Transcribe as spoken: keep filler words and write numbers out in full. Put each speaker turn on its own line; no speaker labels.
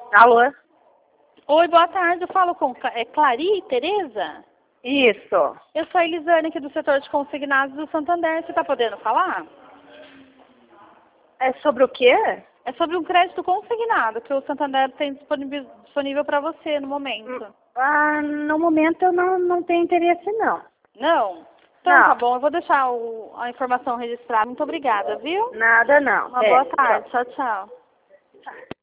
Alô?
Oi, boa tarde. Eu falo com Cla- é Clari Tereza?
Isso.
Eu sou a Elisane aqui do setor de consignados do Santander. Você está podendo falar?
É sobre o quê?
É sobre um crédito consignado que o Santander tem disponível, disponível para você no momento.
Ah, no momento eu não, não tenho interesse, não.
Não? Então
Não.
tá bom, eu vou deixar o- a informação registrada. Muito obrigada, viu?
Nada, não.
Uma
É,
boa
tchau.
tarde. Tchau, tchau.